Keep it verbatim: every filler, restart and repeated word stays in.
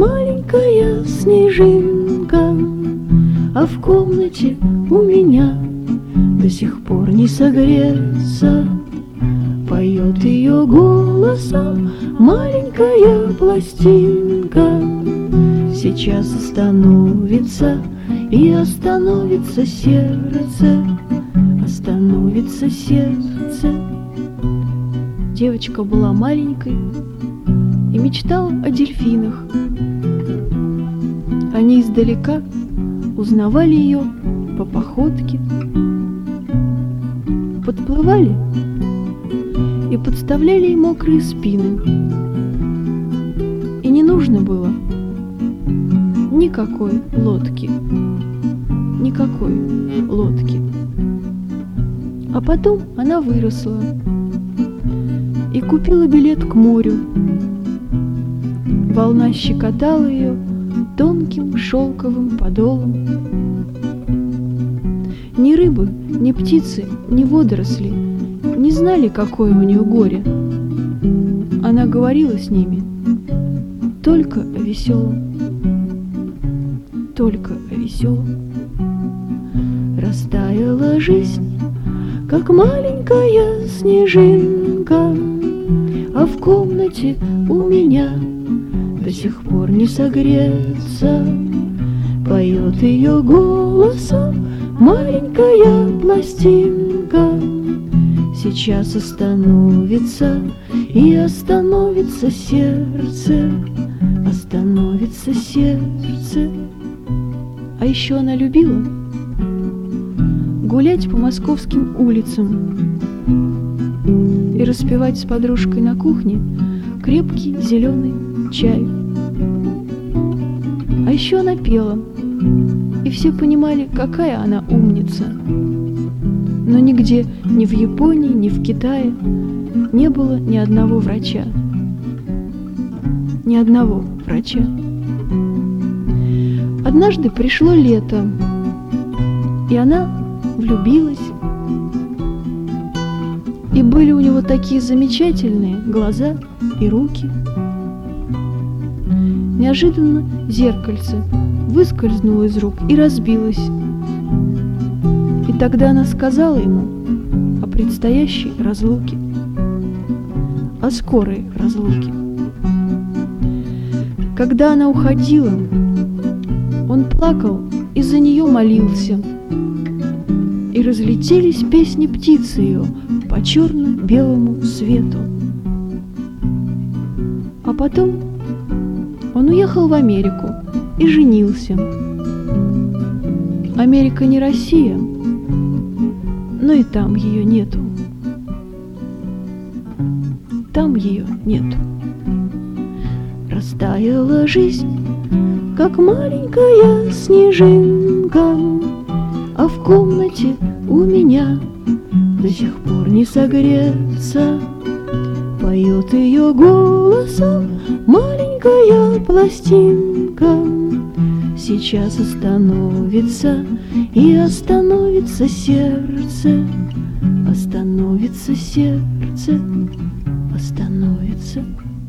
маленькая снежинка, а в комнате у меня до сих пор не согреться. Поет ее голосом маленькая пластинка. Сейчас остановится, и остановится сердце, остановится сердце. Девочка была маленькой и мечтала о дельфинах. Они издалека узнавали ее по походке, подплывали и подставляли ей мокрые спины. И не нужно было никакой лодки, никакой лодки. А потом она выросла и купила билет к морю. Волна щекотала ее тонким шелковым подолом. Ни рыбы, ни птицы, ни водоросли не знали, какое у нее горе. Она говорила с ними только о веселом, только о веселом. Растаяла жизнь, как маленькая снежинка, а в комнате у меня до сих пор не согреться. Поет ее голосом маленькая пластинка. Сейчас остановится, и остановится сердце, остановится сердце. А еще она любила гулять по московским улицам и распивать с подружкой на кухне крепкий зеленый чай. А еще она пела, и все понимали, какая она умница. Но нигде, ни в Японии, ни в Китае, не было ни одного врача. Ни одного врача. Однажды пришло лето, и она влюбилась. И были у него такие замечательные глаза и руки. Неожиданно зеркальце выскользнуло из рук и разбилось. И тогда она сказала ему о предстоящей разлуке, о скорой разлуке. Когда она уходила, он плакал и за нее молился. И разлетелись песни птицы ее по черно-белому свету. А потом он уехал в Америку и женился. Америка не Россия, но и там ее нету. Там ее нету. Растаяла жизнь, как маленькая снежинка, а в комнате у меня до сих пор не согреться. Поет ее голосом маленькая пластинка. Сейчас остановится, и остановится сердце, остановится сердце, остановится